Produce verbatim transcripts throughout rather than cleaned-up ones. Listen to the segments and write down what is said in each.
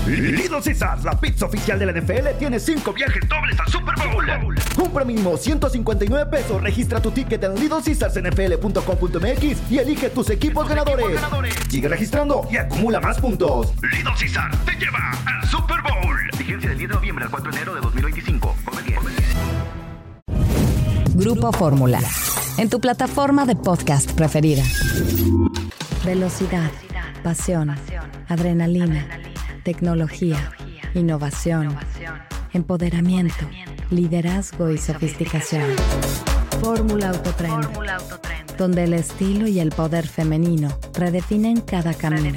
Little Caesars, la pizza oficial de la N F L, tiene cinco viajes dobles al Super Bowl. Compra mínimo ciento cincuenta y nueve pesos, registra tu ticket en little caesars n f l punto com punto m x y elige tus equipos ganadores. equipos ganadores. Sigue registrando y acumula más puntos. Little Caesars te lleva al Super Bowl. Vigencia del diez de noviembre al cuatro de enero de dos mil veinticinco. Come bien. Grupo Fórmula, en tu plataforma de podcast preferida. Velocidad, pasión, adrenalina, tecnología, innovación, empoderamiento, liderazgo y sofisticación. Fórmula Autotren, donde el estilo y el poder femenino redefinen cada camino.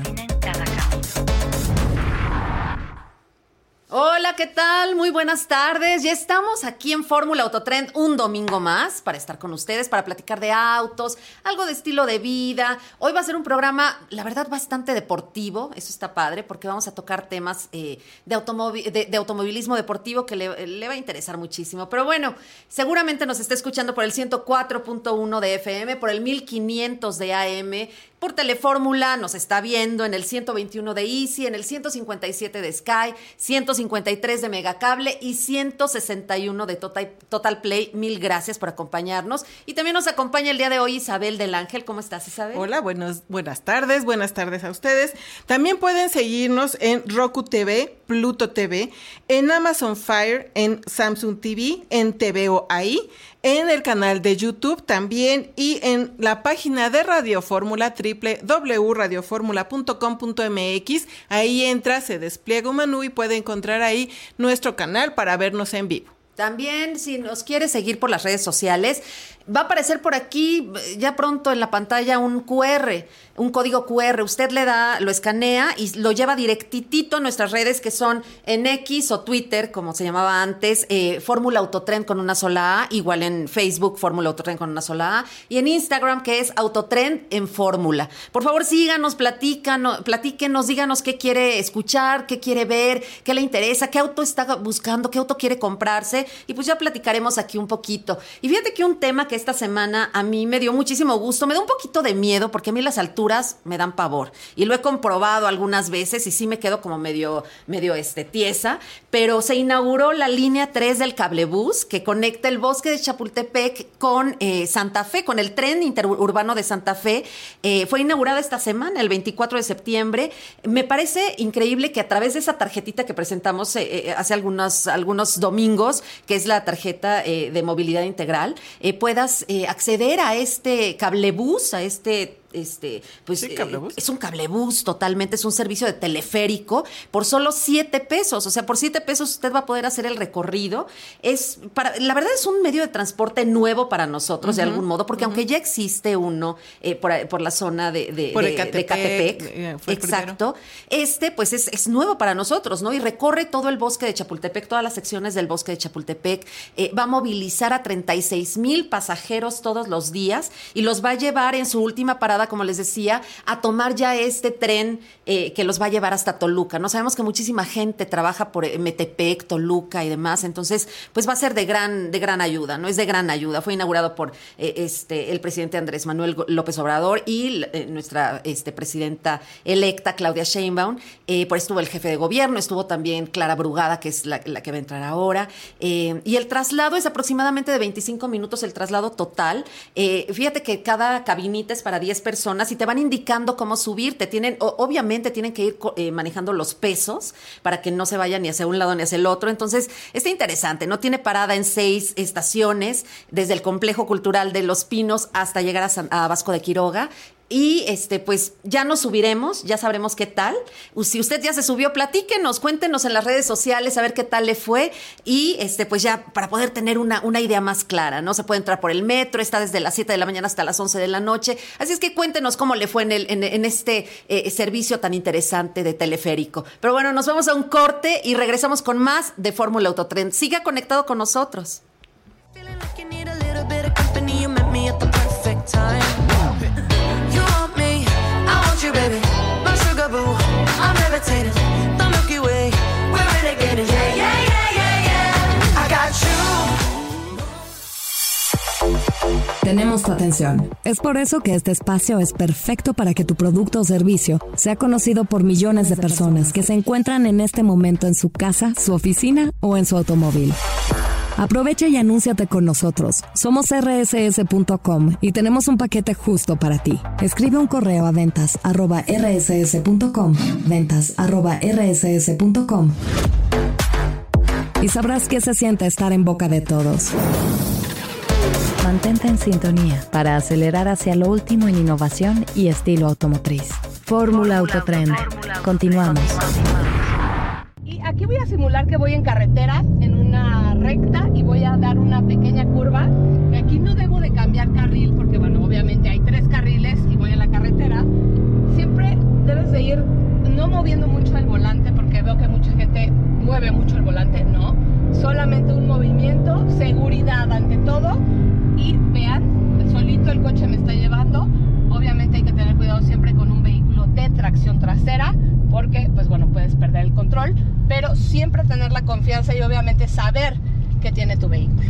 Hola, ¿qué tal? Muy buenas tardes. Ya estamos aquí en Fórmula Autotrend un domingo más para estar con ustedes, para platicar de autos, algo de estilo de vida. Hoy va a ser un programa, la verdad, bastante deportivo. Eso está padre porque vamos a tocar temas eh, de, automovi- de, de automovilismo deportivo que le, le va a interesar muchísimo. Pero bueno, seguramente nos está escuchando por el ciento cuatro punto uno de F M, por el mil quinientos de A M, por Telefórmula, nos está viendo en el ciento veintiuno de Easy, en el ciento cincuenta y siete de Sky, ciento cincuenta y tres de Megacable y ciento sesenta y uno de Total, Total Play. Mil gracias por acompañarnos. Y también nos acompaña el día de hoy Isabel del Ángel. ¿Cómo estás, Isabel? Hola, buenos, buenas tardes, buenas tardes a ustedes. También pueden seguirnos en Roku T V, Pluto T V, en Amazon Fire, en Samsung T V, en T V O ahí, en el canal de YouTube también y en la página de Radio Fórmula, doble u doble u doble u punto radio fórmula punto com punto m x. Ahí entra, se despliega un menú y puede encontrar ahí nuestro canal para vernos en vivo. También, si nos quiere seguir por las redes sociales, va a aparecer por aquí ya pronto en la pantalla un Q R, un código Q R. Usted le da, lo escanea y lo lleva directitito a nuestras redes, que son en X o Twitter, como se llamaba antes, eh, Fórmula Autotrend con una sola A, igual en Facebook, Fórmula Autotrend con una sola A, y en Instagram, que es Autotrend en Fórmula. Por favor, síganos, platícanos, platíquenos, díganos qué quiere escuchar, qué quiere ver, qué le interesa, qué auto está buscando, qué auto quiere comprarse, y pues ya platicaremos aquí un poquito. Y fíjate que un tema que esta semana a mí me dio muchísimo gusto, me da un poquito de miedo, porque a mí las alturas me dan pavor, y lo he comprobado algunas veces y sí me quedo como medio, medio este, tiesa, pero se inauguró la línea tres del cablebús que conecta el bosque de Chapultepec con eh, Santa Fe, con el tren interurbano de Santa Fe. Eh, fue inaugurada esta semana, el veinticuatro de septiembre. Me parece increíble que a través de esa tarjetita que presentamos eh, eh, hace algunos, algunos domingos, que es la tarjeta eh, de movilidad integral, eh, puedas eh, acceder a este cablebús, a este... Este, pues sí, eh, es un cablebús totalmente, es un servicio de teleférico por solo siete pesos. O sea, por siete pesos usted va a poder hacer el recorrido. Es para, la verdad es un medio de transporte nuevo para nosotros, uh-huh, de algún modo, porque uh-huh, aunque ya existe uno eh, por, por la zona de, de, por de, de Catepec, eh, exacto, primero. Este pues es, es nuevo para nosotros, ¿no? Y recorre todo el bosque de Chapultepec, todas las secciones del bosque de Chapultepec. Eh, va a movilizar a treinta y seis mil pasajeros todos los días y los va a llevar en su última parada, como les decía, a tomar ya este tren eh, que los va a llevar hasta Toluca, ¿no? Sabemos que muchísima gente trabaja por Metepec, Toluca y demás, entonces pues va a ser de gran, de gran ayuda, ¿no? Es de gran ayuda. Fue inaugurado por eh, este, el presidente Andrés Manuel López Obrador y eh, nuestra este, presidenta electa, Claudia Sheinbaum. Eh, por eso estuvo el jefe de gobierno, estuvo también Clara Brugada, que es la, la que va a entrar ahora. Eh, y el traslado es aproximadamente de veinticinco minutos, el traslado total. Eh, fíjate que cada cabinita es para diez personas y te van indicando cómo subir. Te tienen, o, obviamente tienen que ir eh, manejando los pesos para que no se vayan ni hacia un lado ni hacia el otro. Entonces, está interesante, ¿no? Tiene parada en seis estaciones, desde el Complejo Cultural de Los Pinos hasta llegar a, San, a Vasco de Quiroga. Y este, pues ya nos subiremos, ya sabremos qué tal. Si usted ya se subió, platíquenos, cuéntenos en las redes sociales a ver qué tal le fue. Y este, pues ya para poder tener una, una idea más clara, ¿no? Se puede entrar por el metro, está desde las siete de la mañana hasta las once de la noche. Así es que cuéntenos cómo le fue en, el, en, en este eh, servicio tan interesante de teleférico. Pero bueno, nos vamos a un corte y regresamos con más de Fórmula Autotrend. Siga conectado con nosotros. You, baby, my sugar boo, I'm levitating, the Milky Way, we're renegading, yeah, yeah, yeah, yeah, yeah, I got you. Tenemos Necesitamos tu atención. Es por eso que este espacio es perfecto para que tu producto o servicio sea conocido por millones de personas que se encuentran en este momento en su casa, su oficina o en su automóvil. Aprovecha y anúnciate con nosotros. Somos erre ese ese punto com y tenemos un paquete justo para ti. Escribe un correo a ventas arroba erre ese ese punto com, ventas arroba erre ese ese punto com, y sabrás qué se siente estar en boca de todos. Mantente en sintonía para acelerar hacia lo último en innovación y estilo automotriz. Fórmula Autotrend. Continuamos. Y aquí voy a simular que voy en carretera, en una recta, y voy a dar una pequeña curva. Y aquí no debo de cambiar carril porque, bueno, obviamente hay tres carriles y voy en la carretera. Siempre debes de ir no moviendo mucho el volante, porque veo que mucha gente mueve mucho el volante. No, solamente un movimiento, seguridad ante todo. Y vean, solito el coche me está llevando. Obviamente hay que tener cuidado siempre con un vehículo de tracción trasera, porque pues bueno, puedes perder el control, pero siempre tener la confianza y obviamente saber que tiene tu vehículo.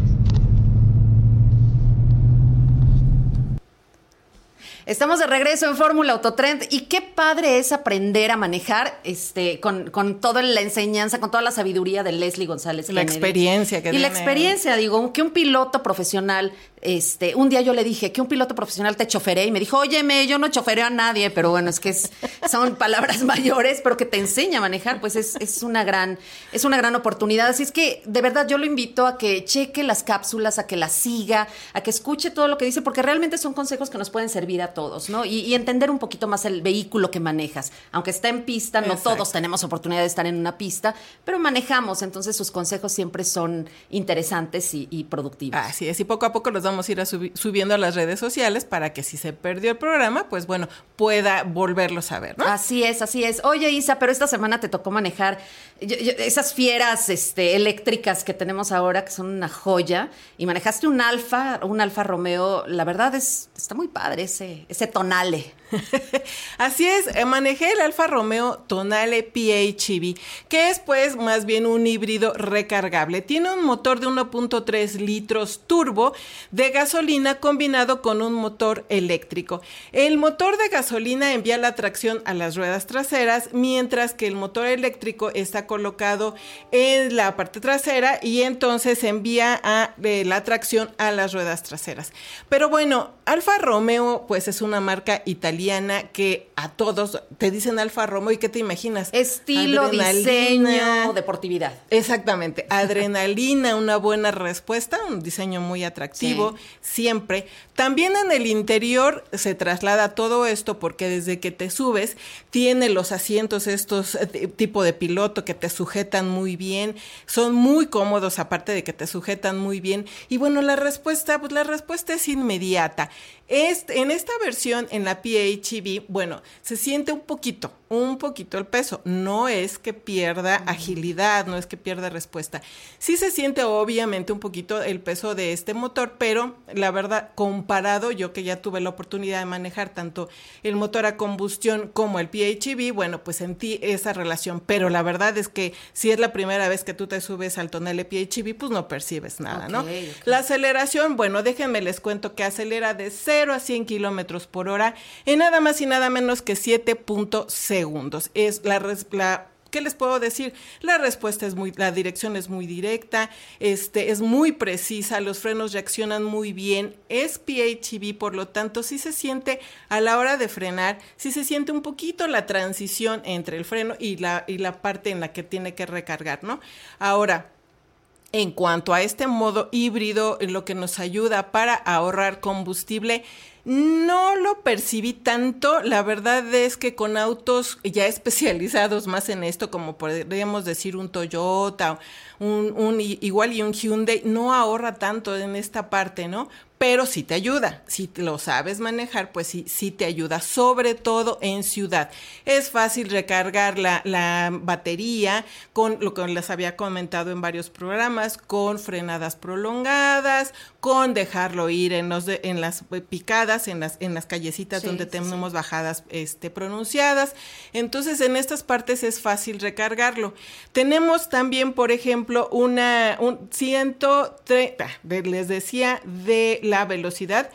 Estamos de regreso en Fórmula Autotrend y qué padre es aprender a manejar este con, con toda la enseñanza, con toda la sabiduría de Leslie González. La Kennedy. experiencia que Y tiene. la experiencia, digo, que un piloto profesional, este, un día yo le dije que un piloto profesional te choferee y me dijo, óyeme, yo no chofereo a nadie, pero bueno, es que es, son palabras mayores, pero que te enseña a manejar, pues es, es una gran, es una gran oportunidad. Así es que, de verdad, yo lo invito a que cheque las cápsulas, a que las siga, a que escuche todo lo que dice, porque realmente son consejos que nos pueden servir a todos, ¿no? Y, y entender un poquito más el vehículo que manejas. Aunque está en pista, no Exacto. todos tenemos oportunidad de estar en una pista, pero manejamos, entonces sus consejos siempre son interesantes y, y productivos. Así es, y poco a poco los vamos a ir a subi- subiendo a las redes sociales para que si se perdió el programa, pues bueno, pueda volverlos a ver, ¿no? Así es, así es. Oye, Isa, pero esta semana te tocó manejar yo- yo- esas fieras este, eléctricas que tenemos ahora, que son una joya, y manejaste un Alfa, un Alfa Romeo. La verdad es, está muy padre ese, ese tonale. Así es, eh, manejé el Alfa Romeo Tonale P H E V, que es pues más bien un híbrido recargable. Tiene un motor de uno punto tres litros turbo de gasolina combinado con un motor eléctrico. El motor de gasolina envía la tracción a las ruedas traseras, mientras que el motor eléctrico está colocado en la parte trasera y entonces envía a, eh, la tracción a las ruedas traseras. Pero bueno, Alfa Romeo pues es una marca italiana que a todos te dicen Alfa Romeo y ¿qué te imaginas? Estilo, Adrenalina. diseño, deportividad. Exactamente, adrenalina, una buena respuesta, un diseño muy atractivo, Sí. siempre. También en el interior se traslada todo esto porque desde que te subes tiene los asientos estos eh, tipo de piloto que te sujetan muy bien, son muy cómodos aparte de que te sujetan muy bien. Y bueno, la respuesta, pues la respuesta es inmediata. Este, en esta versión, en la P H E V, bueno, se siente un poquito, un poquito el peso. No es que pierda agilidad, no es que pierda respuesta. Sí se siente obviamente un poquito el peso de este motor, pero la verdad, comparado, yo que ya tuve la oportunidad de manejar tanto el motor a combustión como el P H E V, bueno, pues sentí esa relación. Pero la verdad es que si es la primera vez que tú te subes al Tonale P H E V, pues no percibes nada, Ok, ¿no? ok. La aceleración, bueno, déjenme les cuento que acelera de cero a cien kilómetros por hora en nada más y nada menos que siete punto segundos. Es la, res- la ¿qué les puedo decir? La respuesta es muy, la dirección es muy directa, este, es muy precisa, los frenos reaccionan muy bien, es P H E V, por lo tanto, sí se siente a la hora de frenar, sí se siente un poquito la transición entre el freno y la, y la parte en la que tiene que recargar, ¿no? Ahora, en cuanto a este modo híbrido, lo que nos ayuda para ahorrar combustible, no lo percibí tanto. La verdad es que con autos ya especializados más en esto, como podríamos decir un Toyota, un, un igual y un Hyundai, no ahorra tanto en esta parte, ¿no? Pero sí te ayuda, si lo sabes manejar, pues sí, sí te ayuda, sobre todo en ciudad. Es fácil recargar la, la batería con lo que les había comentado en varios programas, con frenadas prolongadas, con dejarlo ir en, los de, en las picadas, en las, en las callecitas Sí, donde sí, tenemos sí. bajadas este, pronunciadas. Entonces, en estas partes es fácil recargarlo. Tenemos también, por ejemplo, una un ciento treinta, les decía, de la velocidad.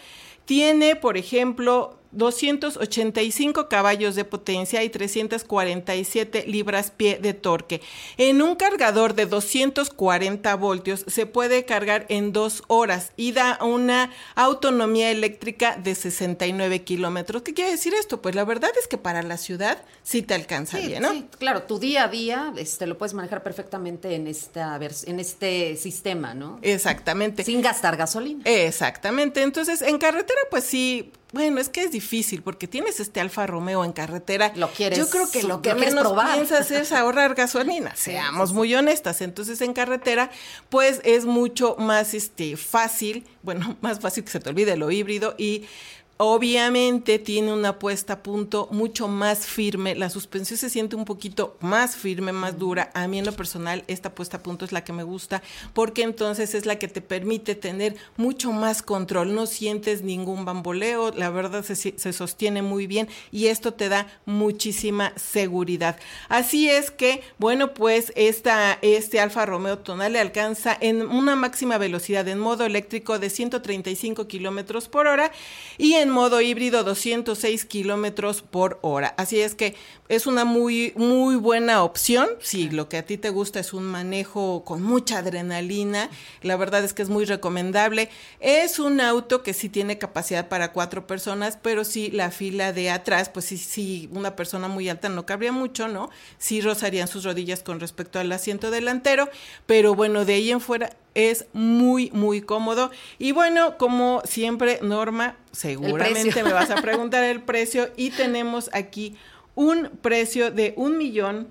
Tiene, por ejemplo, doscientos ochenta y cinco caballos de potencia y trescientas cuarenta y siete libras-pie de torque. En un cargador de doscientos cuarenta voltios se puede cargar en dos horas y da una autonomía eléctrica de sesenta y nueve kilómetros. ¿Qué quiere decir esto? Pues la verdad es que para la ciudad sí te alcanza sí, bien, ¿no? Sí, claro, tu día a día este, lo puedes manejar perfectamente en, esta vers- en este sistema, ¿no? Exactamente. Sin gastar gasolina. Exactamente. Entonces, en carretera, pues sí... Bueno, es que es difícil porque tienes este Alfa Romeo en carretera. Lo quieres. Yo creo que lo que lo quieres menos probar. piensas es ahorrar gasolina, seamos sí, sí, muy honestas. Entonces, en carretera, pues es mucho más este fácil, bueno, más fácil que se te olvide lo híbrido y obviamente tiene una puesta a punto mucho más firme, la suspensión se siente un poquito más firme, más dura. A mí en lo personal esta puesta a punto es la que me gusta porque entonces es la que te permite tener mucho más control, no sientes ningún bamboleo, la verdad se, se sostiene muy bien y esto te da muchísima seguridad. Así es que, bueno, pues esta, este Alfa Romeo Tonale alcanza en una máxima velocidad en modo eléctrico de ciento treinta y cinco kilómetros por hora y en modo híbrido doscientos seis kilómetros por hora. Así es que es una muy, muy buena opción. Si lo que a ti te gusta es un manejo con mucha adrenalina, la verdad es que es muy recomendable. Es un auto que sí tiene capacidad para cuatro personas, pero sí la fila de atrás, pues sí, sí una persona muy alta no cabría mucho, ¿no? Sí rozarían sus rodillas con respecto al asiento delantero, pero bueno, de ahí en fuera es muy, muy cómodo. Y bueno, como siempre, Norma, seguramente me vas a preguntar el precio y tenemos aquí un precio de un millón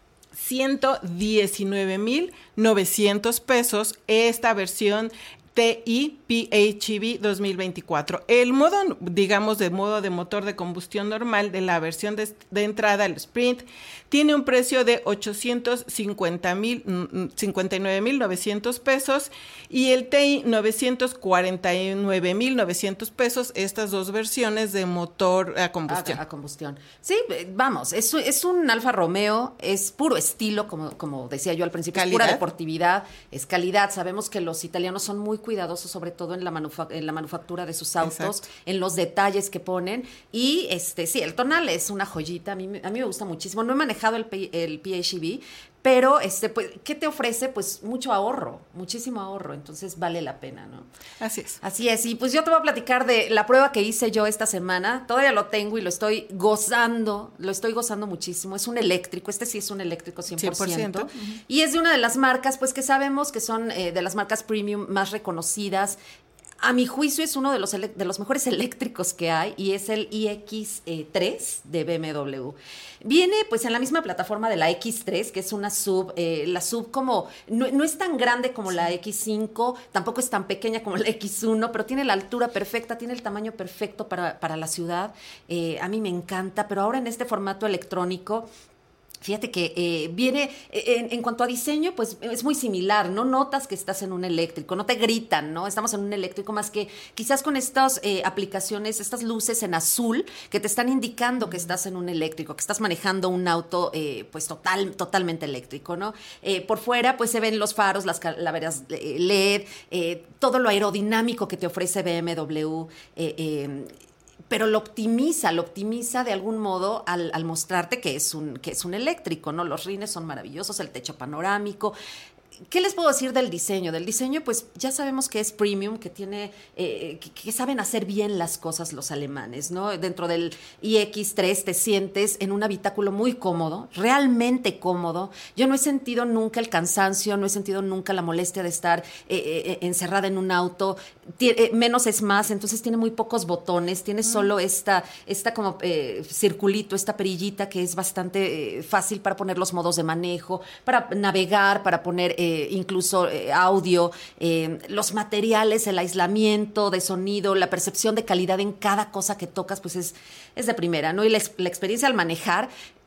ciento diecinueve mil novecientos pesos esta versión T I P H E V dos mil veinticuatro. El modo, digamos, de modo de motor de combustión normal de la versión de, de entrada, el Sprint, tiene un precio de ochocientos cincuenta mil, cincuenta y nueve mil novecientos pesos y el T I novecientos cuarenta y nueve mil novecientos pesos, estas dos versiones de motor a combustión. A, a combustión. Sí, vamos, es, es un Alfa Romeo, es puro estilo, como, como decía yo al principio, calidad. Es pura deportividad, es calidad. Sabemos que los italianos son muy cuidadosos, sobre todo en la, manufa- en la manufactura de sus autos, exacto, en los detalles que ponen. Y este sí, el Tonale es una joyita, a mí, a mí me gusta muchísimo. No he manejado el, P- el P H E V, pero este, pues, ¿qué te ofrece? Pues mucho ahorro, muchísimo ahorro, entonces vale la pena, ¿no? Así es. Así es, y pues yo te voy a platicar de la prueba que hice yo esta semana, todavía lo tengo y lo estoy gozando, lo estoy gozando muchísimo, es un eléctrico, este sí es un eléctrico cien por ciento, cien por ciento. Uh-huh. Y es de una de las marcas, pues que sabemos que son eh, de las marcas premium más reconocidas. A mi juicio es uno de los, ele- de los mejores eléctricos que hay y es el i equis tres de B M W. Viene pues en la misma plataforma de la equis tres, que es una sub, eh, la sub como, no, no es tan grande como la equis cinco, tampoco es tan pequeña como la equis uno, pero tiene la altura perfecta, tiene el tamaño perfecto para, para la ciudad. Eh, a mí me encanta, pero ahora en este formato electrónico. Fíjate que eh, viene, en, en cuanto a diseño, pues es muy similar, no notas que estás en un eléctrico, no te gritan, ¿no? Estamos en un eléctrico, más que quizás con estas eh, aplicaciones, estas luces en azul que te están indicando que estás en un eléctrico, que estás manejando un auto eh, pues total, totalmente eléctrico, ¿no? Eh, por fuera pues se ven los faros, las calaveras L E D, eh, todo lo aerodinámico que te ofrece B M W, eh, eh, pero lo optimiza, lo optimiza de algún modo al, al mostrarte que es un que es un eléctrico, ¿no? Los rines son maravillosos, el techo panorámico. ¿Qué les puedo decir del diseño? Del diseño, pues ya sabemos que es premium, que tiene, eh, que, que saben hacer bien las cosas los alemanes, ¿no? Dentro del i equis tres te sientes en un habitáculo muy cómodo, realmente cómodo. Yo no he sentido nunca el cansancio, no he sentido nunca la molestia de estar eh, eh, encerrada en un auto. Tien, eh, menos es más, entonces tiene muy pocos botones, tiene solo esta, esta como eh, circulito, esta perillita que es bastante eh, fácil para poner los modos de manejo, para navegar, para poner eh, Eh, incluso eh, audio, eh, los materiales, el aislamiento de sonido, la percepción de calidad en cada cosa que tocas, pues es, es de primera, ¿no? Y la, la experiencia al manejar,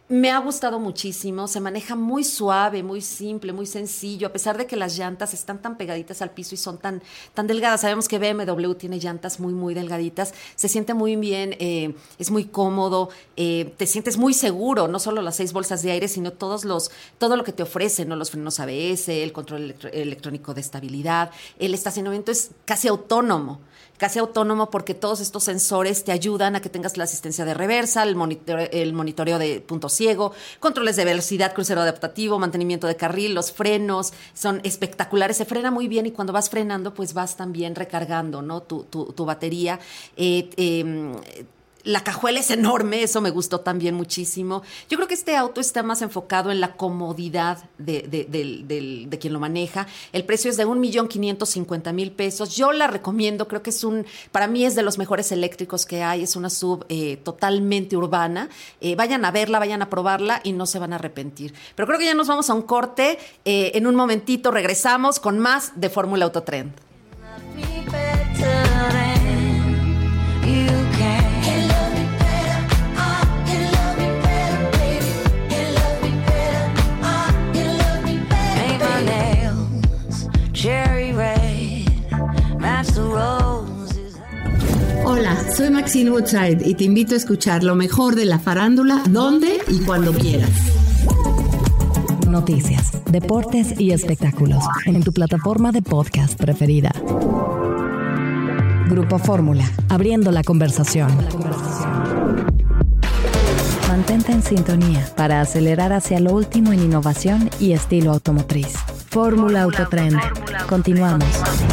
Me ha gustado muchísimo, se maneja muy suave, muy simple, muy sencillo, a pesar de que las llantas están tan pegaditas al piso y son tan, tan delgadas. Sabemos que B M W tiene llantas muy, muy delgaditas, se siente muy bien, eh, es muy cómodo, eh, te sientes muy seguro, no solo las seis bolsas de aire, sino todos los, todo lo que te ofrecen, ¿no? Los frenos A B S, el control electro- electrónico de estabilidad, el estacionamiento es casi autónomo. casi autónomo porque todos estos sensores te ayudan a que tengas la asistencia de reversa, el monitoreo, el monitoreo de punto ciego, controles de velocidad, crucero adaptativo, mantenimiento de carril, los frenos, son espectaculares, se frena muy bien y cuando vas frenando pues vas también recargando, ¿no? tu, tu, tu batería. Eh, eh, La cajuela es enorme, eso me gustó también muchísimo. Yo creo que este auto está más enfocado en la comodidad de, de, de, de, de quien lo maneja. El precio es de un millón quinientos cincuenta mil pesos. Yo la recomiendo, creo que es un, para mí es de los mejores eléctricos que hay. Es una sub eh, totalmente urbana. Eh, vayan a verla, vayan a probarla y no se van a arrepentir. Pero creo que ya nos vamos a un corte. Eh, en un momentito regresamos con más de Fórmula Autotrend. Hola, soy Maxine Woodside y te invito a escuchar lo mejor de la farándula, donde y cuando quieras. Noticias, deportes y espectáculos en tu plataforma de podcast preferida. Grupo Fórmula, abriendo la conversación. Mantente en sintonía para acelerar hacia lo último en innovación y estilo automotriz. Fórmula Autotrend. Continuamos.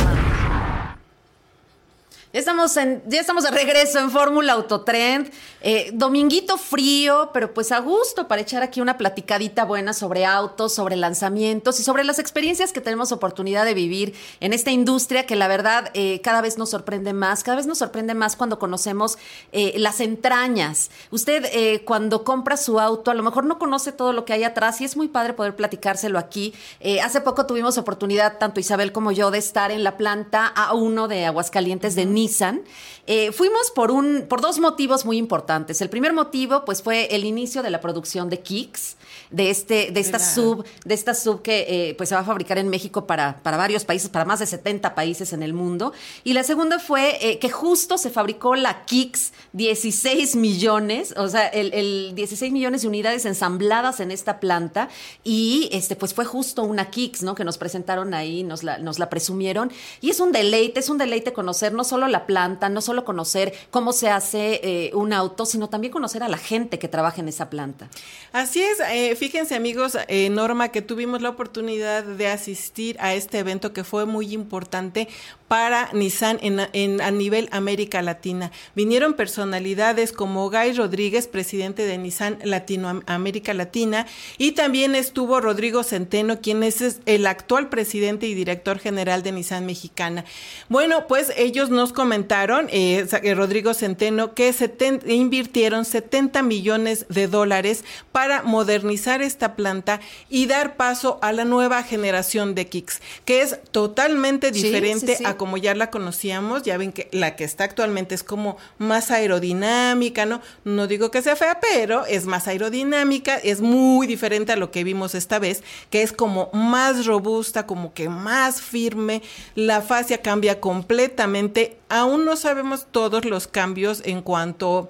Ya estamos, en, ya estamos de regreso en Fórmula Autotrend. Eh, dominguito frío, pero pues a gusto para echar aquí una platicadita buena sobre autos, sobre lanzamientos y sobre las experiencias que tenemos oportunidad de vivir en esta industria que la verdad eh, cada vez nos sorprende más. Cada vez nos sorprende más cuando conocemos eh, las entrañas. Usted eh, cuando compra su auto a lo mejor no conoce todo lo que hay atrás y es muy padre poder platicárselo aquí. Eh, hace poco tuvimos oportunidad, tanto Isabel como yo, de estar en la planta A uno de Aguascalientes de Nissan. Eh, fuimos por un por dos motivos muy importantes. El primer motivo pues fue el inicio de la producción de Kicks, de este de esta sub de esta sub que eh, pues se va a fabricar en México para para varios países, para más de setenta países en el mundo. Y la segunda fue eh, que justo se fabricó la Kicks dieciséis millones, o sea, el, el dieciséis millones de unidades ensambladas en esta planta y este pues fue justo una Kicks, ¿no? Que nos presentaron ahí, nos la nos la presumieron y es un deleite, es un deleite conocer no solo la planta, no solo conocer cómo se hace eh, un auto, sino también conocer a la gente que trabaja en esa planta. Así es, eh, fíjense amigos, eh, Norma, que tuvimos la oportunidad de asistir a este evento que fue muy importante para Nissan en, en, a nivel América Latina. Vinieron personalidades como Guy Rodríguez, presidente de Nissan Latinoamérica Latina, y también estuvo Rodrigo Centeno, quien es el actual presidente y director general de Nissan Mexicana. Bueno, pues ellos nos comentaron, eh, Rodrigo Centeno, que setenta, invirtieron setenta millones de dólares para modernizar esta planta y dar paso a la nueva generación de Kicks, que es totalmente diferente sí, sí, sí. a como ya la conocíamos. Ya ven que la que está actualmente es como más aerodinámica, ¿no? No digo que sea fea, pero es más aerodinámica, es muy diferente a lo que vimos esta vez, que es como más robusta, como que más firme, la fascia cambia completamente. Aún no sabemos todos los cambios en cuanto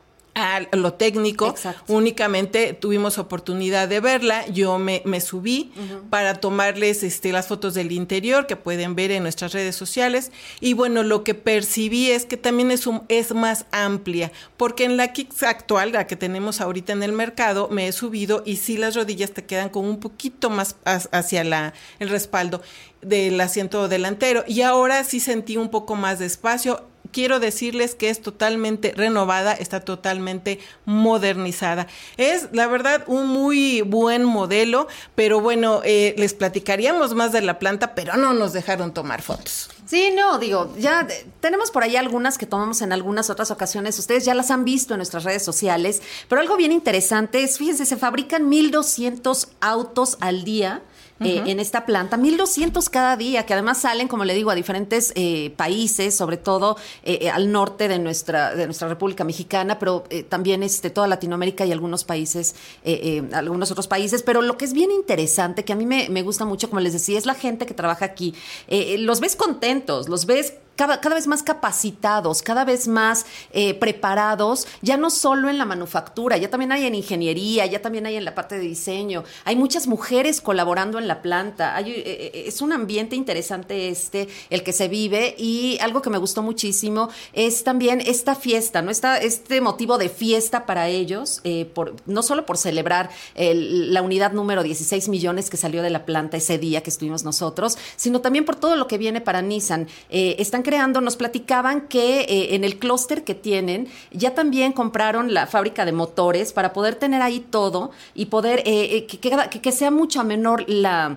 a lo técnico. Exacto. Únicamente tuvimos oportunidad de verla. Yo me, me subí uh-huh. para tomarles este, las fotos del interior que pueden ver en nuestras redes sociales. Y bueno, lo que percibí es que también es, un, es más amplia, porque en la Kicks actual, la que tenemos ahorita en el mercado, me he subido y sí las rodillas te quedan como un poquito más hacia la, el respaldo del asiento delantero. Y ahora sí sentí un poco más de espacio. Quiero decirles que es totalmente renovada, está totalmente modernizada. Es, la verdad, un muy buen modelo, pero bueno, eh, les platicaríamos más de la planta, pero no nos dejaron tomar fotos. Sí, no, digo, ya de, tenemos por ahí algunas que tomamos en algunas otras ocasiones, ustedes ya las han visto en nuestras redes sociales, pero algo bien interesante es, fíjense, se fabrican mil doscientos autos al día eh, en esta planta, mil doscientos cada día, que además salen, como le digo, a diferentes eh, países, sobre todo eh, al norte de nuestra, de nuestra República Mexicana, pero eh, también este, toda Latinoamérica y algunos países, eh, eh, algunos otros países. Pero lo que es bien interesante, que a mí me, me gusta mucho, como les decía, es la gente que trabaja aquí. Eh, los ves contentos, los ves Cada, cada vez más capacitados, cada vez más eh, preparados, ya no solo en la manufactura, ya también hay en ingeniería, ya también hay en la parte de diseño, hay muchas mujeres colaborando en la planta, hay, eh, es un ambiente interesante este, el que se vive, y algo que me gustó muchísimo es también esta fiesta, ¿no? Esta, este motivo de fiesta para ellos, eh, por, no solo por celebrar el, la unidad número dieciséis millones que salió de la planta ese día que estuvimos nosotros, sino también por todo lo que viene para Nissan. Eh, están creando, nos platicaban que eh, en el clúster que tienen ya también compraron la fábrica de motores para poder tener ahí todo y poder eh, eh, que, que, que sea mucho menor la,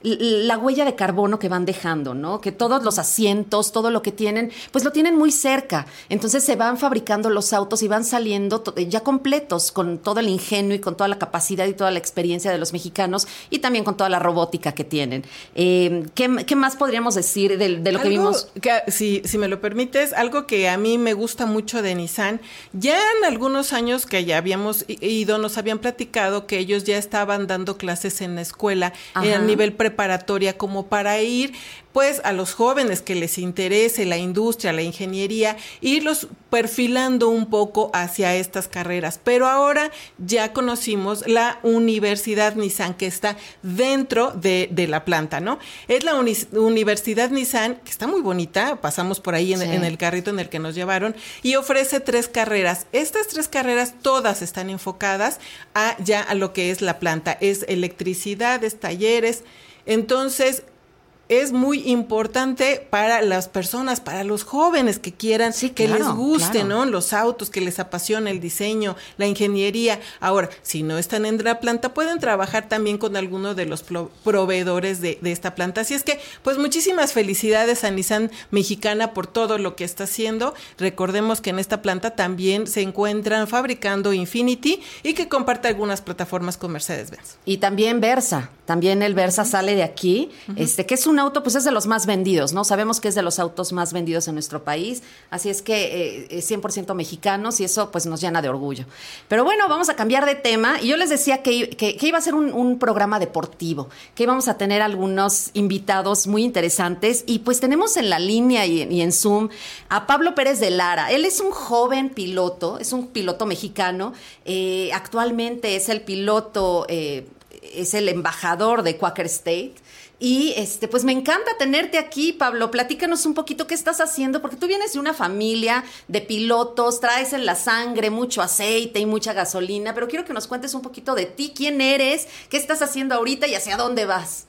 la huella de carbono que van dejando, ¿no? Que todos los asientos, todo lo que tienen, pues lo tienen muy cerca. Entonces se van fabricando los autos y van saliendo to- ya completos con todo el ingenio y con toda la capacidad y toda la experiencia de los mexicanos, y también con toda la robótica que tienen. Eh, ¿qué, ¿Qué más podríamos decir de, de lo que vimos? Que, si, si me lo permites, algo que a mí me gusta mucho de Nissan, ya en algunos años que ya habíamos ido, nos habían platicado que ellos ya estaban dando clases en la escuela, Ajá. en nivel preparatoria, como para ir pues a los jóvenes que les interese la industria, la ingeniería, irlos perfilando un poco hacia estas carreras. Pero ahora ya conocimos la Universidad Nissan, que está dentro de, de la planta, ¿no? Es la uni- Universidad Nissan, que está muy bonita, pasamos por ahí en, Sí. en el carrito en el que nos llevaron, y ofrece tres carreras. Estas tres carreras todas están enfocadas a ya a lo que es la planta. Es electricidad, es talleres. Entonces, es muy importante para las personas, para los jóvenes que quieran, Sí, que claro, les guste, claro. ¿no? Los autos, que les apasiona el diseño, la ingeniería. Ahora, si no están en la planta, pueden trabajar también con alguno de los pro- proveedores de, de esta planta. Así es que, pues, muchísimas felicidades a Nissan Mexicana por todo lo que está haciendo. Recordemos que en esta planta también se encuentran fabricando Infiniti, y que comparte algunas plataformas con Mercedes-Benz. Y también Versa, también el Versa uh-huh. sale de aquí, uh-huh. este que es un auto, pues es de los más vendidos, ¿no? Sabemos que es de los autos más vendidos en nuestro país, así es que eh, cien por ciento mexicanos, y eso pues nos llena de orgullo. Pero bueno, vamos a cambiar de tema, y yo les decía que, que, que iba a ser un, un programa deportivo, que íbamos a tener algunos invitados muy interesantes, y pues tenemos en la línea y, y en Zoom a Pablo Pérez de Lara. Él es un joven piloto, es un piloto mexicano, eh, actualmente es el piloto, eh, es el embajador de Quaker State. Y este, pues me encanta tenerte aquí, Pablo. Platícanos un poquito qué estás haciendo, porque tú vienes de una familia de pilotos, traes en la sangre mucho aceite y mucha gasolina, pero quiero que nos cuentes un poquito de ti, quién eres, qué estás haciendo ahorita y hacia dónde vas.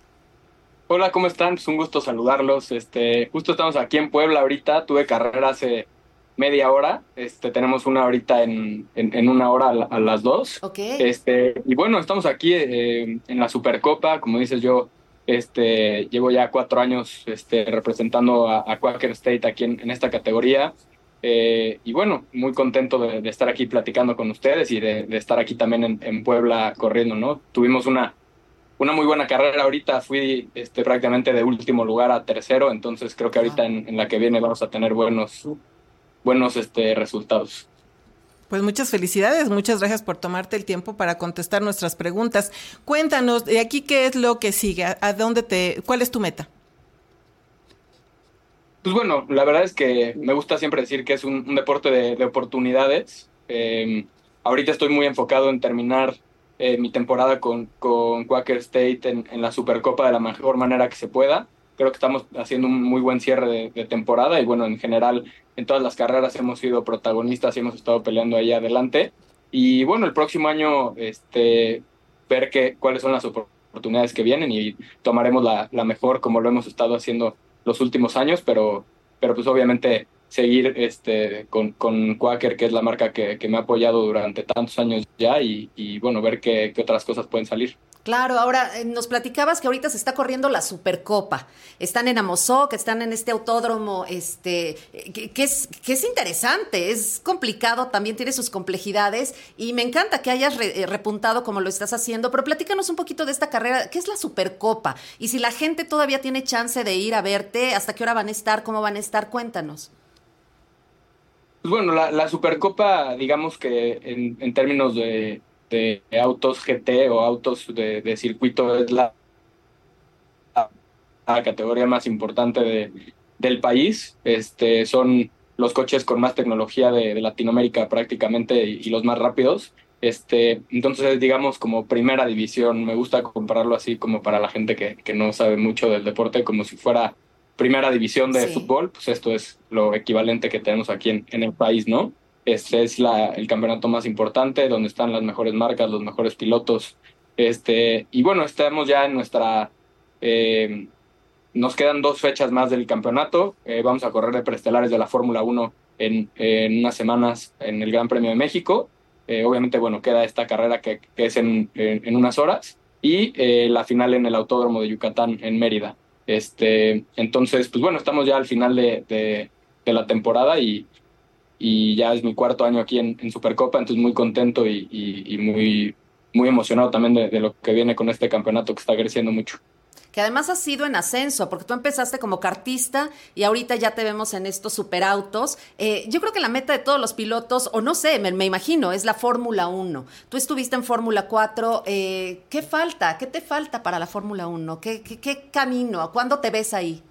Hola, ¿cómo están? Es un gusto saludarlos. Este, justo estamos aquí en Puebla ahorita. Tuve carrera hace media hora. Este, tenemos una ahorita en, en, en una hora a, la, a las dos. Ok. Este, y bueno, estamos aquí eh, en la Supercopa, como dices yo. Este, llevo ya cuatro años este, representando a, a Quaker State aquí en, en esta categoría. Eh, y bueno, muy contento de, de estar aquí platicando con ustedes y de, de estar aquí también en, en Puebla corriendo, ¿no? Tuvimos una, una muy buena carrera ahorita, fui este, prácticamente de último lugar a tercero, entonces creo que ahorita en, en la que viene vamos a tener buenos, buenos este, resultados. Pues muchas felicidades, muchas gracias por tomarte el tiempo para contestar nuestras preguntas. Cuéntanos, de aquí, ¿qué es lo que sigue? ¿A dónde te, cuál es tu meta? Pues bueno, la verdad es que me gusta siempre decir que es un, un deporte de, de oportunidades. Eh, ahorita estoy muy enfocado en terminar eh, mi temporada con, con Quaker State en, en la Supercopa de la mejor manera que se pueda. Creo que estamos haciendo un muy buen cierre de, de temporada y bueno, en general en todas las carreras hemos sido protagonistas y hemos estado peleando ahí adelante. Y bueno, el próximo año este, ver que, cuáles son las oportunidades que vienen y tomaremos la, la mejor como lo hemos estado haciendo los últimos años, pero, pero pues obviamente seguir este, con, con Quaker, que es la marca que, que me ha apoyado durante tantos años ya y, y bueno, ver qué, qué otras cosas pueden salir. Claro, ahora eh, nos platicabas que ahorita se está corriendo la Supercopa. Están en Amozoc, están en este autódromo, este, que, que, es, que es interesante, es complicado, también tiene sus complejidades y me encanta que hayas re, eh, repuntado como lo estás haciendo, pero platícanos un poquito de esta carrera, ¿qué es la Supercopa? Y si la gente todavía tiene chance de ir a verte, ¿hasta qué hora van a estar? ¿Cómo van a estar? Cuéntanos. Pues bueno, la, la Supercopa, digamos que en, en términos de... de autos G T o autos de, de circuito es la, la categoría más importante de, del país. Este, son los coches con más tecnología de, de Latinoamérica prácticamente y, y los más rápidos. Este, entonces, digamos, como primera división, me gusta compararlo así como para la gente que, que no sabe mucho del deporte, como si fuera primera división de sí. fútbol, pues esto es lo equivalente que tenemos aquí en, en el país, ¿no? Este es la, el campeonato más importante, donde están las mejores marcas, los mejores pilotos. Este, y bueno, estamos ya en nuestra... Eh, nos quedan dos fechas más del campeonato. Eh, vamos a correr de preestelares de la Fórmula uno en, en unas semanas en el Gran Premio de México. Eh, obviamente, bueno, queda esta carrera que, que es en, en, en unas horas. Y eh, la final en el Autódromo de Yucatán, en Mérida. Este, entonces, pues bueno, estamos ya al final de, de, de la temporada y... y ya es mi cuarto año aquí en, en Supercopa, entonces muy contento y, y, y muy, muy emocionado también de, de lo que viene con este campeonato que está creciendo mucho. Que además has sido en ascenso, porque tú empezaste como kartista y ahorita ya te vemos en estos superautos. Eh, yo creo que la meta de todos los pilotos, o no sé, me, me imagino, es la Fórmula uno. Tú estuviste en Fórmula cuatro, eh, ¿qué falta? ¿Qué te falta para la Fórmula uno? ¿Qué, qué, qué camino? ¿Cuándo te ves ahí?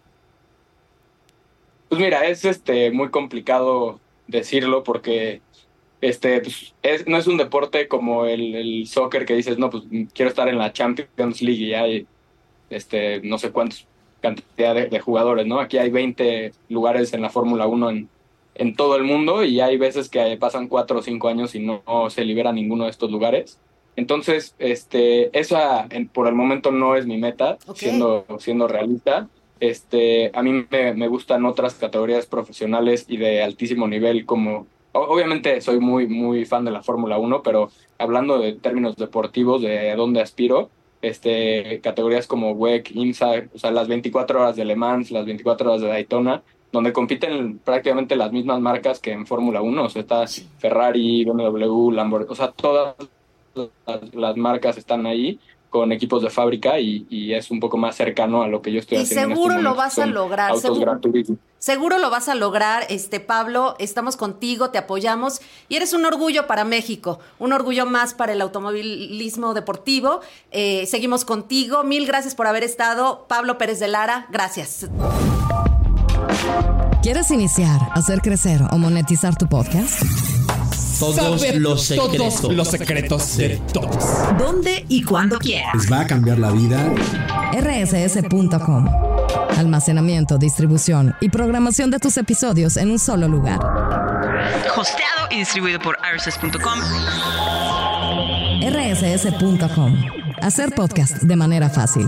Pues mira, es este muy complicado decirlo porque este pues, es, no es un deporte como el, el soccer que dices, no, pues quiero estar en la Champions League y hay este, no sé cuántos cantidad de, de jugadores, ¿no? Aquí hay veinte lugares en la Fórmula uno en, en todo el mundo y hay veces que pasan cuatro o cinco años y no, no se libera ninguno de estos lugares. Entonces, este, esa en, por el momento no es mi meta, okay. siendo, siendo realista. Este, a mí me, me gustan otras categorías profesionales y de altísimo nivel, como obviamente soy muy muy fan de la Fórmula uno, pero hablando de términos deportivos, de dónde aspiro, este, categorías como W E C, IMSA, o sea, las veinticuatro horas de Le Mans, las veinticuatro horas de Daytona, donde compiten prácticamente las mismas marcas que en Fórmula uno, o sea, está Ferrari, B M W, Lamborghini, o sea, todas las, las marcas están ahí con equipos de fábrica y, y es un poco más cercano a lo que yo estoy y haciendo. Y seguro en lo vas a lograr. Seguro, seguro lo vas a lograr, este Pablo, estamos contigo, te apoyamos y eres un orgullo para México, un orgullo más para el automovilismo deportivo. Eh, seguimos contigo, mil gracias por haber estado. Pablo Pérez de Lara, gracias. ¿Quieres iniciar, hacer crecer o monetizar tu podcast? Todos Saber los secretos. Todos los secretos de todos. ¿Dónde y cuándo quieras? Les va a cambiar la vida. R S S punto com. Almacenamiento, distribución y programación de tus episodios en un solo lugar. Hosteado y distribuido por R S S punto com. R S S punto com. Hacer podcast de manera fácil.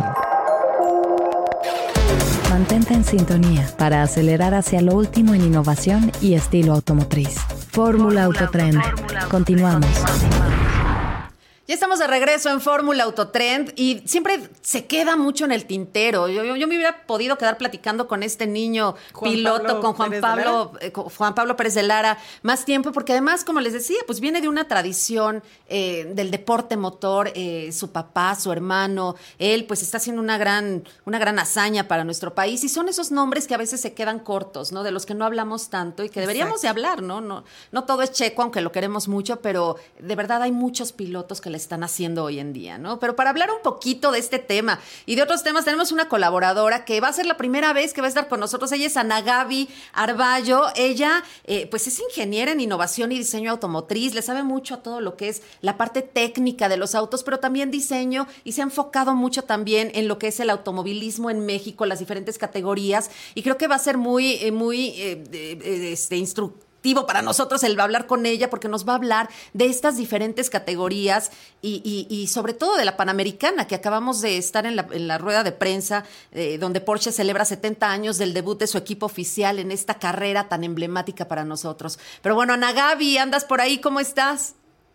Mantente en sintonía para acelerar hacia lo último en innovación y estilo automotriz. Fórmula Autotrend. Continuamos. Ya estamos de regreso en Fórmula Autotrend y siempre se queda mucho en el tintero. Yo, yo, yo me hubiera podido quedar platicando con este niño Juan piloto, Pablo con Juan Pérez Pablo, eh, con Juan Pablo Pérez de Lara, más tiempo, porque además, como les decía, pues viene de una tradición eh, del deporte motor. Eh, su papá, su hermano, él, pues está haciendo una gran, una gran hazaña para nuestro país y son esos nombres que a veces se quedan cortos, ¿no? De los que no hablamos tanto y que deberíamos Exacto. de hablar, ¿no? ¿no? No todo es Checo, aunque lo queremos mucho, pero de verdad hay muchos pilotos que le están haciendo hoy en día, ¿no? Pero para hablar un poquito de este tema y de otros temas, tenemos una colaboradora que va a ser la primera vez que va a estar con nosotros. Ella es Ana Gaby Arballo. Ella, eh, pues es ingeniera en innovación y diseño automotriz. Le sabe mucho a todo lo que es la parte técnica de los autos, pero también diseño, y se ha enfocado mucho también en lo que es el automovilismo en México, las diferentes categorías, y creo que va a ser muy, eh, muy eh, eh, este, instructivo para nosotros el hablar con ella, porque nos va a hablar de estas diferentes categorías y, y, y sobre todo de la Panamericana, que acabamos de estar en la, en la rueda de prensa, eh, donde Porsche celebra setenta años del debut de su equipo oficial en esta carrera tan emblemática para nosotros. Pero bueno, Ana Gaby, andas por ahí, ¿cómo estás?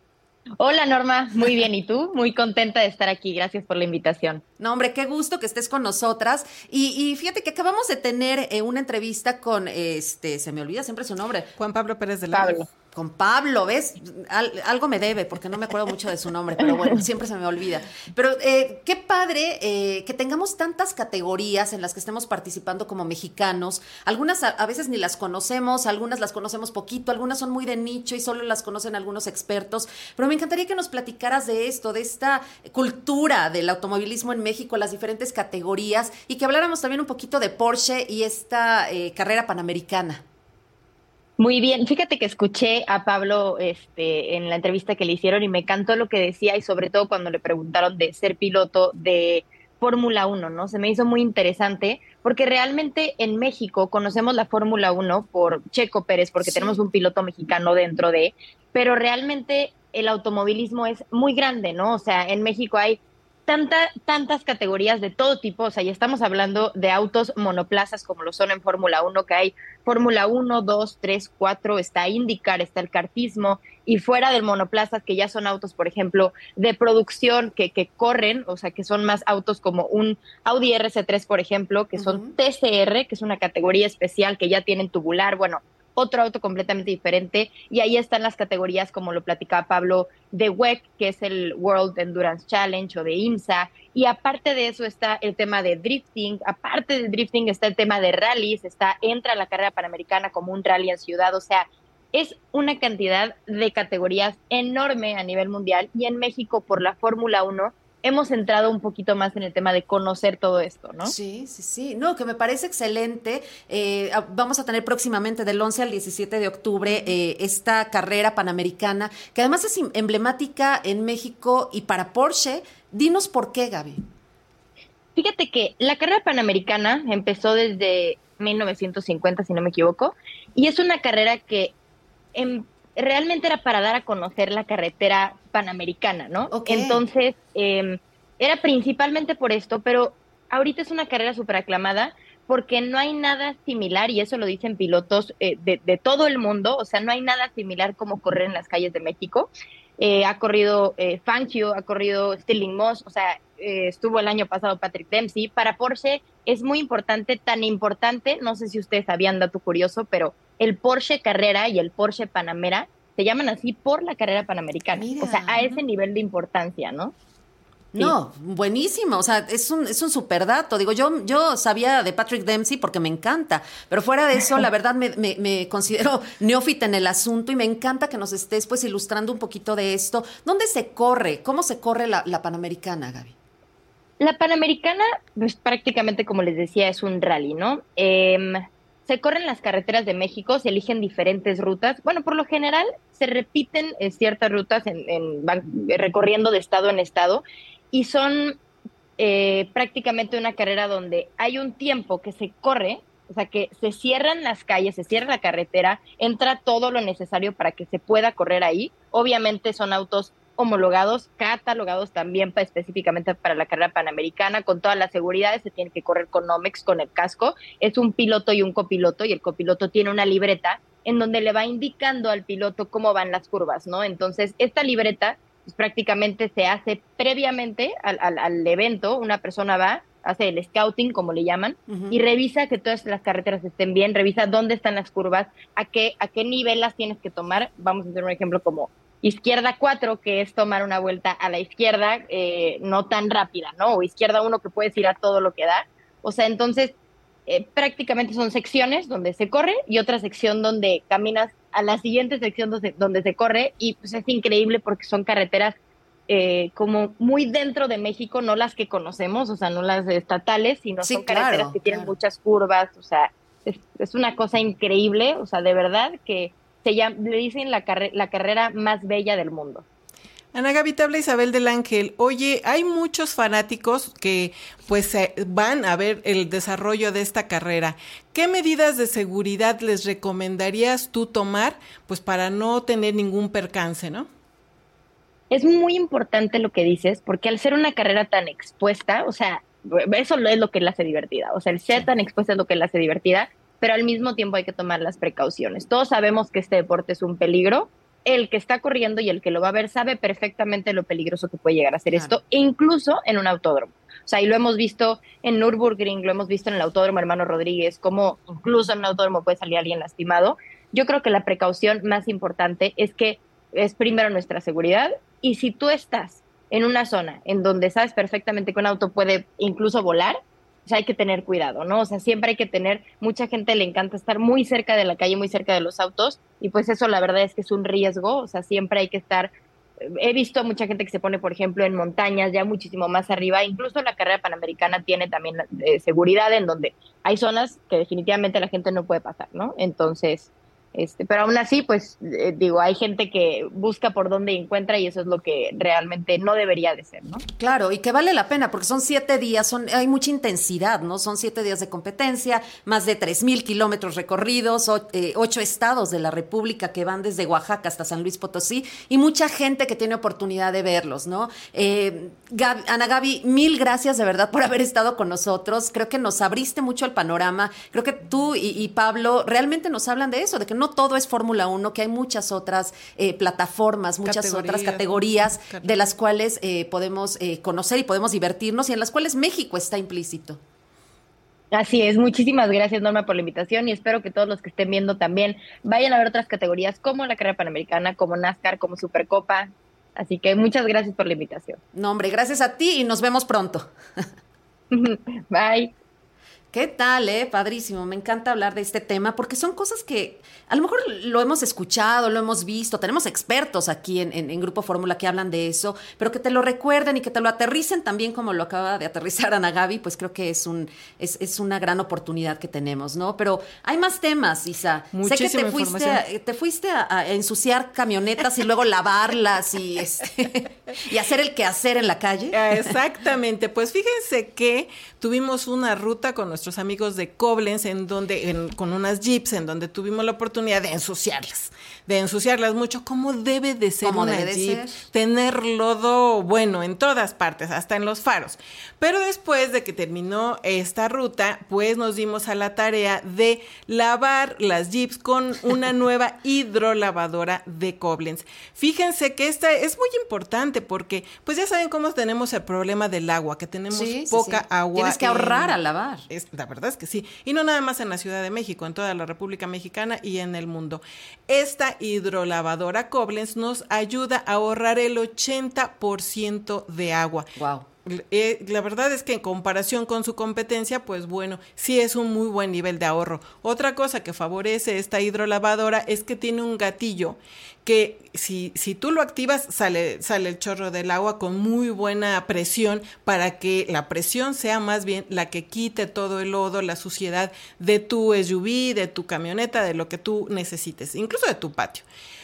Hola Norma, muy bien. ¿Y tú? Muy contenta de estar aquí. Gracias por la invitación. No, hombre, qué gusto que estés con nosotras. Y, y fíjate que acabamos de tener eh, una entrevista con, este, se me olvida siempre su nombre. Juan Pablo Pérez de la Pablo. Con Pablo, ¿ves? Al, algo me debe, porque no me acuerdo mucho de su nombre, pero bueno, siempre se me olvida. Pero eh, qué padre eh, que tengamos tantas categorías en las que estemos participando como mexicanos. Algunas a, a veces ni las conocemos, algunas las conocemos poquito, algunas son muy de nicho y solo las conocen algunos expertos. Pero me encantaría que nos platicaras de esto, de esta cultura del automovilismo en México, las diferentes categorías, y que habláramos también un poquito de Porsche y esta eh, carrera panamericana. Muy bien, fíjate que escuché a Pablo este, en la entrevista que le hicieron y me encantó lo que decía y sobre todo cuando le preguntaron de ser piloto de Fórmula uno, ¿no? Se me hizo muy interesante porque realmente en México conocemos la Fórmula uno por Checo Pérez, porque sí. tenemos un piloto mexicano dentro de, pero realmente el automovilismo es muy grande, ¿no? O sea, en México hay Tanta, tantas categorías de todo tipo, o sea, ya estamos hablando de autos monoplazas como lo son en Fórmula uno, que hay Fórmula uno, dos, tres, cuatro, está IndyCar, está el kartismo, y fuera del monoplazas que ya son autos, por ejemplo, de producción que, que corren, o sea, que son más autos como un Audi R C tres, por ejemplo, que son uh-huh. T C R, que es una categoría especial que ya tienen tubular, bueno, otro auto completamente diferente, y ahí están las categorías, como lo platicaba Pablo, de W E C, que es el World Endurance Challenge, o de IMSA, y aparte de eso está el tema de drifting, aparte de drifting está el tema de rallies, está, entra la carrera panamericana como un rally en ciudad, o sea, es una cantidad de categorías enorme a nivel mundial, y en México, por la Fórmula uno, hemos entrado un poquito más en el tema de conocer todo esto, ¿no? Sí, sí, sí. No, que me parece excelente. Eh, vamos a tener próximamente del once al diecisiete de octubre eh, esta carrera panamericana, que además es emblemática en México y para Porsche. Dinos por qué, Gaby. Fíjate que la carrera panamericana empezó desde mil novecientos cincuenta, si no me equivoco, y es una carrera que en realmente era para dar a conocer la carretera panamericana, ¿no? Okay. Entonces, eh, era principalmente por esto, pero ahorita es una carrera súper aclamada porque no hay nada similar, y eso lo dicen pilotos eh, de, de todo el mundo, o sea, no hay nada similar como correr en las calles de México. Eh, ha corrido eh, Fangio, ha corrido Stirling Moss, o sea, eh, estuvo el año pasado Patrick Dempsey. Para Porsche es muy importante, tan importante, no sé si ustedes sabían, dato curioso, pero el Porsche Carrera y el Porsche Panamera se llaman así por la carrera panamericana. Mira, o sea, a ese nivel de importancia, ¿no? Sí. No, buenísimo, o sea, es un, es un super dato. Digo, yo, yo sabía de Patrick Dempsey porque me encanta, pero fuera de eso, la verdad me, me, me considero neófita en el asunto y me encanta que nos estés pues ilustrando un poquito de esto. ¿Dónde se corre? ¿Cómo se corre la, la Panamericana, Gaby? La Panamericana, pues prácticamente como les decía, es un rally, ¿no? Eh, se corren las carreteras de México, se eligen diferentes rutas. Bueno, por lo general se repiten eh, ciertas rutas en, en, van recorriendo de estado en estado, y son eh, prácticamente una carrera donde hay un tiempo que se corre, o sea, que se cierran las calles, se cierra la carretera, entra todo lo necesario para que se pueda correr ahí. Obviamente son autos homologados, catalogados también para, específicamente para la carrera panamericana, con todas las seguridades. Se tiene que correr con Nomex, con el casco. Es un piloto y un copiloto, y el copiloto tiene una libreta en donde le va indicando al piloto cómo van las curvas, ¿no? Entonces, esta libreta pues, prácticamente se hace previamente al, al, al evento. Una persona va, hace el scouting, como le llaman, uh-huh. y revisa que todas las carreteras estén bien, revisa dónde están las curvas, a qué, a qué nivel las tienes que tomar. Vamos a hacer un ejemplo como izquierda cuatro, que es tomar una vuelta a la izquierda, eh, no tan rápida, ¿no? O izquierda uno, que puedes ir a todo lo que da. O sea, entonces, eh, prácticamente son secciones donde se corre y otra sección donde caminas a la siguiente sección donde, donde se corre, y pues es increíble porque son carreteras eh, como muy dentro de México, no las que conocemos, o sea, no las estatales, sino sí, son carreteras claro, que tienen claro. muchas curvas, o sea, es, es una cosa increíble, o sea, de verdad que se llama, le dicen la, carre- la carrera más bella del mundo. Ana Gaby, te habla Isabel del Ángel. Oye, hay muchos fanáticos que pues eh, van a ver el desarrollo de esta carrera. ¿Qué medidas de seguridad les recomendarías tú tomar pues para no tener ningún percance, no? Es muy importante lo que dices, porque al ser una carrera tan expuesta, o sea, eso es lo que la hace divertida. O sea, el ser sí. tan expuesta es lo que la hace divertida, pero al mismo tiempo hay que tomar las precauciones. Todos sabemos que este deporte es un peligro. el que está corriendo y el que lo va a ver sabe perfectamente lo peligroso que puede llegar a ser claro. esto, incluso en un autódromo. O sea, y lo hemos visto en Nürburgring, lo hemos visto en el Autódromo Hermano Rodríguez, como incluso en un autódromo puede salir alguien lastimado. Yo creo que la precaución más importante es que es primero nuestra seguridad, y si tú estás en una zona en donde sabes perfectamente que un auto puede incluso volar, o sea, hay que tener cuidado, ¿no? O sea, siempre hay que tener, mucha gente le encanta estar muy cerca de la calle, muy cerca de los autos, y pues eso la verdad es que es un riesgo, o sea, siempre hay que estar. He visto a mucha gente que se pone, por ejemplo, en montañas ya muchísimo más arriba, incluso la carrera panamericana tiene también eh, seguridad en donde hay zonas que definitivamente la gente no puede pasar, ¿no? Entonces, este, pero aún así, pues, eh, digo, hay gente que busca por dónde encuentra y eso es lo que realmente no debería de ser, ¿no? Claro, y que vale la pena porque son siete días, son, hay mucha intensidad, ¿no? Son siete días de competencia, más de tres mil kilómetros recorridos, o, eh, ocho estados de la República que van desde Oaxaca hasta San Luis Potosí y mucha gente que tiene oportunidad de verlos, ¿no? Eh, Gaby, Ana Gaby, mil gracias de verdad por haber estado con nosotros. Creo que nos abriste mucho el panorama. Creo que tú y, y Pablo realmente nos hablan de eso, de que no todo es Fórmula uno, que hay muchas otras eh, plataformas, muchas categorías, otras categorías de las cuales eh, podemos eh, conocer y podemos divertirnos y en las cuales México está implícito. Así es, muchísimas gracias Norma por la invitación y espero que todos los que estén viendo también vayan a ver otras categorías como la carrera panamericana, como NASCAR, como Supercopa. Así que muchas gracias por la invitación. No, hombre, gracias a ti y nos vemos pronto. Bye. ¿Qué tal, eh? Padrísimo, me encanta hablar de este tema porque son cosas que a lo mejor lo hemos escuchado, lo hemos visto, tenemos expertos aquí en, en, en Grupo Fórmula que hablan de eso, pero que te lo recuerden y que te lo aterricen también como lo acaba de aterrizar Ana Gaby, pues creo que es un es, es una gran oportunidad que tenemos, ¿no? Pero hay más temas, Isa. Muchísima sé que te fuiste, a, te fuiste a, a ensuciar camionetas y luego lavarlas y, este, y hacer el quehacer en la calle. Exactamente, pues fíjense que tuvimos una ruta con nuestros amigos de Koblenz en donde en, con unas jeeps en donde tuvimos la oportunidad de ensuciarlas, de ensuciarlas mucho, como debe de ser una debe de jeep, ser. tener lodo, bueno, en todas partes, hasta en los faros. Pero después de que terminó esta ruta, pues nos dimos a la tarea de lavar las jeeps con una nueva hidrolavadora de Koblenz. Fíjense que esta es muy importante porque, pues ya saben cómo tenemos el problema del agua, que tenemos sí, poca sí, sí. agua. Tienes que ahorrar en, a lavar. Es, la verdad es que sí. Y no nada más en la Ciudad de México, en toda la República Mexicana y en el mundo. Esta hidrolavadora Koblenz nos ayuda a ahorrar el ochenta por ciento de agua. Wow. Eh, la verdad es que en comparación con su competencia, pues bueno, sí es un muy buen nivel de ahorro. Otra cosa que favorece esta hidrolavadora es que tiene un gatillo que si, si tú lo activas, sale, sale el chorro del agua con muy buena presión para que la presión sea más bien la que quite todo el lodo, la suciedad de tu S U V, de tu camioneta, de lo que tú necesites, incluso de tu patio.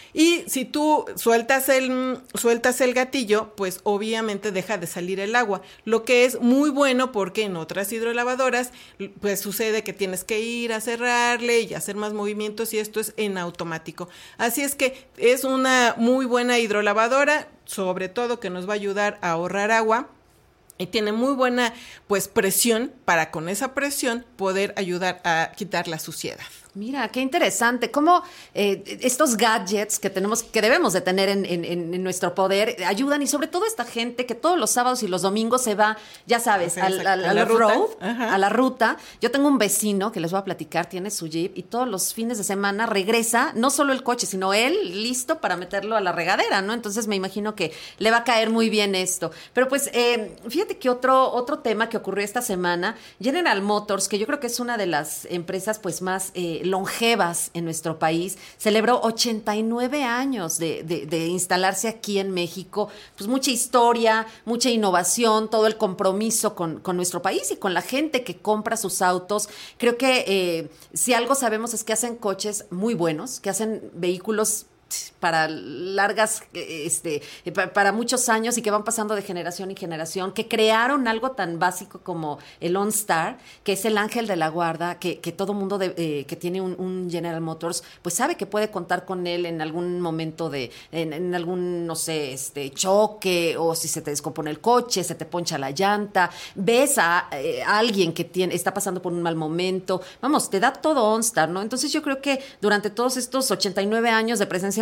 Y si tú sueltas el, sueltas el gatillo, pues obviamente deja de salir el agua, lo que es muy bueno porque en otras hidrolavadoras pues sucede que tienes que ir a cerrarle y hacer más movimientos y esto es en automático. Así es que es una muy buena hidrolavadora, sobre todo que nos va a ayudar a ahorrar agua. Y tiene muy buena pues presión para con esa presión poder ayudar a quitar la suciedad. Mira, qué interesante. Cómo eh, estos gadgets que tenemos, que debemos de tener en, en, en nuestro poder, ayudan y sobre todo esta gente que todos los sábados y los domingos se va, ya sabes, al, al, a la al ruta. road, Ajá. a la ruta. Yo tengo un vecino que les voy a platicar, tiene su Jeep y todos los fines de semana regresa, no solo el coche, sino él listo para meterlo a la regadera, ¿no? Entonces me imagino que le va a caer muy bien esto. Pero pues, eh, fíjate que otro, otro tema que ocurrió esta semana, General Motors, que yo creo que es una de las empresas pues más eh, longevas en nuestro país, celebró ochenta y nueve años de, de, de instalarse aquí en México, pues mucha historia, mucha innovación, todo el compromiso con, con nuestro país y con la gente que compra sus autos. Creo que eh, si algo sabemos es que hacen coches muy buenos, que hacen vehículos para largas, este, para muchos años y que van pasando de generación en generación, que crearon algo tan básico como el OnStar, que es el ángel de la guarda, que, que todo mundo de, eh, que tiene un, un General Motors, pues sabe que puede contar con él en algún momento de, en, en algún, no sé, este choque, o si se te descompone el coche, se te poncha la llanta, ves a, eh, a alguien que tiene, está pasando por un mal momento, vamos, te da todo OnStar, ¿no? Entonces yo creo que durante todos estos ochenta y nueve años de presencia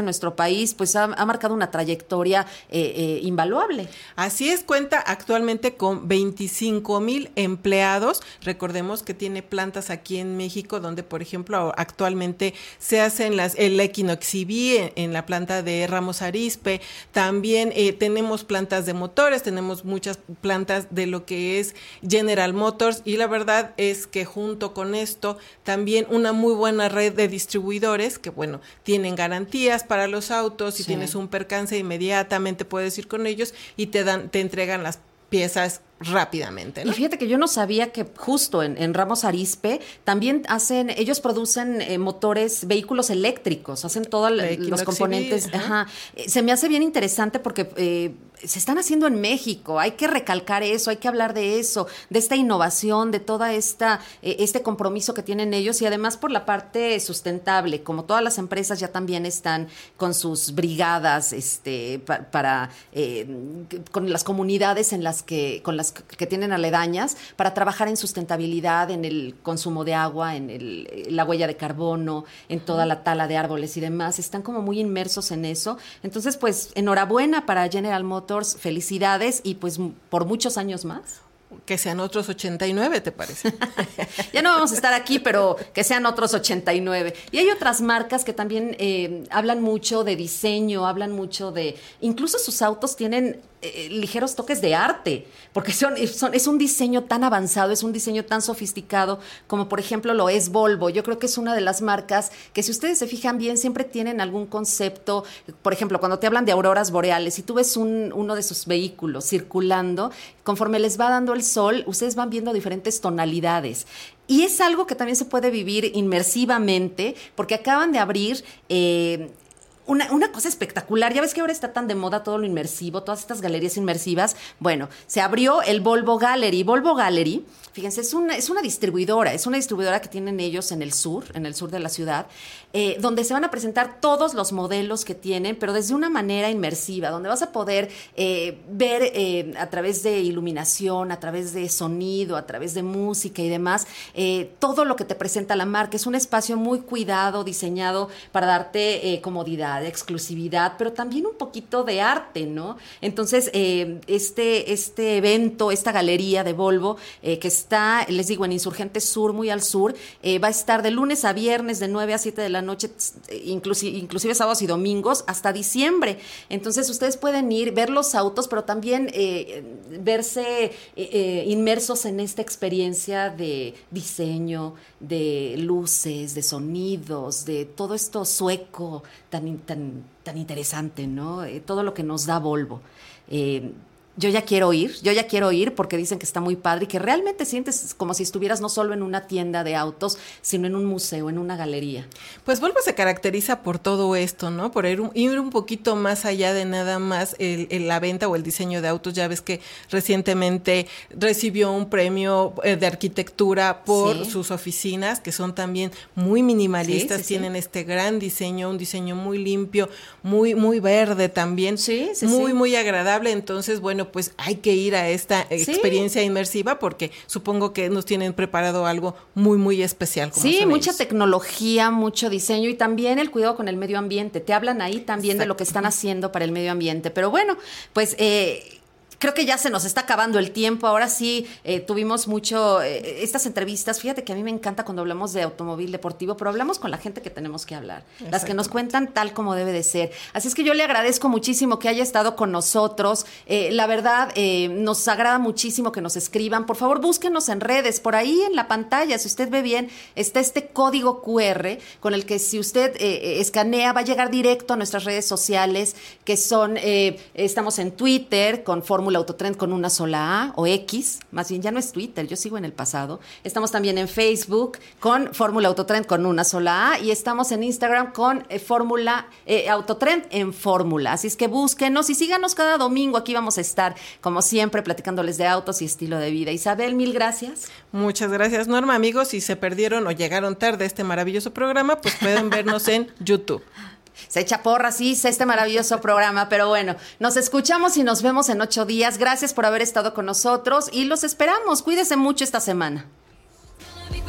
en nuestro país, pues ha, ha marcado una trayectoria eh, eh, invaluable. Así es, cuenta actualmente con veinticinco mil empleados. Recordemos que tiene plantas aquí en México, donde, por ejemplo, actualmente se hacen las, el Equinox E V en, en la planta de Ramos Arizpe. También eh, tenemos plantas de motores, tenemos muchas plantas de lo que es General Motors, y la verdad es que junto con esto también una muy buena red de distribuidores que, bueno, tienen garantías para los autos. Si sí. tienes un percance, inmediatamente puedes ir con ellos y te dan, te entregan las piezas rápidamente, ¿no? Y fíjate que yo no sabía que justo en, en Ramos Arizpe también hacen, ellos producen eh, motores, vehículos eléctricos, hacen todos los componentes. Ajá. Ajá. Eh, se me hace bien interesante porque eh, se están haciendo en México, hay que recalcar eso, hay que hablar de eso, de esta innovación, de toda esta eh, este compromiso que tienen ellos, y además por la parte sustentable, como todas las empresas ya también están con sus brigadas este pa, para eh, con las comunidades en las que con las que tienen aledañas para trabajar en sustentabilidad, en el consumo de agua, en el, la huella de carbono, en toda la tala de árboles y demás. Están como muy inmersos en eso. Entonces, pues, enhorabuena para General Motors, felicidades, y pues por muchos años más. Que sean otros ochenta y nueve, ¿te parece? Ya no vamos a estar aquí, pero que sean otros ochenta y nueve. Y hay otras marcas que también eh, hablan mucho de diseño, hablan mucho de... Incluso sus autos tienen eh, ligeros toques de arte, porque son, son, es un diseño tan avanzado, es un diseño tan sofisticado, como por ejemplo lo es Volvo. Yo creo que es una de las marcas que, si ustedes se fijan bien, siempre tienen algún concepto. Por ejemplo, cuando te hablan de auroras boreales, si tú ves un, uno de sus vehículos circulando, conforme les va dando el sol, ustedes van viendo diferentes tonalidades. Y es algo que también se puede vivir inmersivamente, porque acaban de abrir eh, una, una cosa espectacular. Ya ves que ahora está tan de moda todo lo inmersivo, todas estas galerías inmersivas. Bueno, se abrió el Volvo Gallery. Volvo Gallery, fíjense, es una, es una distribuidora, es una distribuidora que tienen ellos en el sur, en el sur de la ciudad, eh, donde se van a presentar todos los modelos que tienen, pero desde una manera inmersiva, donde vas a poder eh, ver eh, a través de iluminación, a través de sonido, a través de música y demás, eh, todo lo que te presenta la marca. Es un espacio muy cuidado, diseñado para darte eh, comodidad, exclusividad, pero también un poquito de arte, ¿no? Entonces, eh, este, este evento, esta galería de Volvo, eh, que está, les digo, en Insurgentes Sur, muy al sur, eh, va a estar de lunes a viernes, de nueve a siete de la noche, inclusive, inclusive sábados y domingos, hasta diciembre. Entonces, ustedes pueden ir, ver los autos, pero también eh, verse eh, eh, inmersos en esta experiencia de diseño, de luces, de sonidos, de todo esto sueco tan, tan, tan interesante, ¿no? Eh, todo lo que nos da Volvo. Eh, Yo ya quiero ir, yo ya quiero ir porque dicen que está muy padre y que realmente sientes como si estuvieras no solo en una tienda de autos, sino en un museo, en una galería. Pues Volvo se caracteriza por todo esto, ¿no? Por ir un, ir un poquito más allá de nada más el, el, la venta o el diseño de autos. Ya ves que recientemente recibió un premio de arquitectura por sí. sus oficinas, que son también muy minimalistas, sí, sí, tienen sí. este gran diseño, un diseño muy limpio, muy, muy verde también, sí, sí, muy, sí. muy agradable. Entonces, bueno, pues hay que ir a esta sí. experiencia inmersiva porque supongo que nos tienen preparado algo muy, muy especial. Como sí, mucha ellos. tecnología, mucho diseño y también el cuidado con el medio ambiente. Te hablan ahí también Exacto. de lo que están haciendo para el medio ambiente. Pero bueno, pues... Eh, creo que ya se nos está acabando el tiempo. Ahora sí, eh, tuvimos mucho eh, estas entrevistas. Fíjate que a mí me encanta cuando hablamos de automóvil deportivo, pero hablamos con la gente que tenemos que hablar, las que nos cuentan tal como debe de ser. Así es que yo le agradezco muchísimo que haya estado con nosotros. Eh, la verdad, eh, nos agrada muchísimo que nos escriban. Por favor, búsquenos en redes. Por ahí en la pantalla, si usted ve bien, está este código cu erre con el que si usted eh, escanea, va a llegar directo a nuestras redes sociales, que son, eh, estamos en Twitter con Fórmula Autotrend con una sola A, o X, más bien ya no es Twitter, yo sigo en el pasado. Estamos también en Facebook con Fórmula Autotrend con una sola A, y estamos en Instagram con eh, Fórmula eh, Autotrend en Fórmula. Así es que búsquenos y síganos cada domingo. Aquí vamos a estar, como siempre, platicándoles de autos y estilo de vida. Isabel, mil gracias. Muchas gracias, Norma. Amigos, si se perdieron o llegaron tarde a este maravilloso programa, pues pueden vernos en YouTube. Se echa porras, sí, este maravilloso programa, pero bueno, nos escuchamos y nos vemos en ocho días. Gracias por haber estado con nosotros y los esperamos. Cuídense mucho esta semana.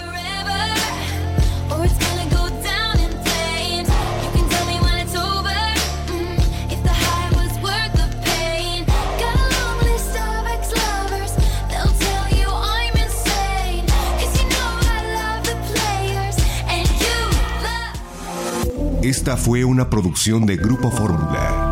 Or it's gonna go down in flames. You can tell me when it's over. Esta fue una producción de Grupo Fórmula.